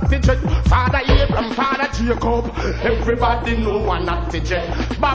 not to check. Father Abraham, Father Jacob. Everybody know one not to check.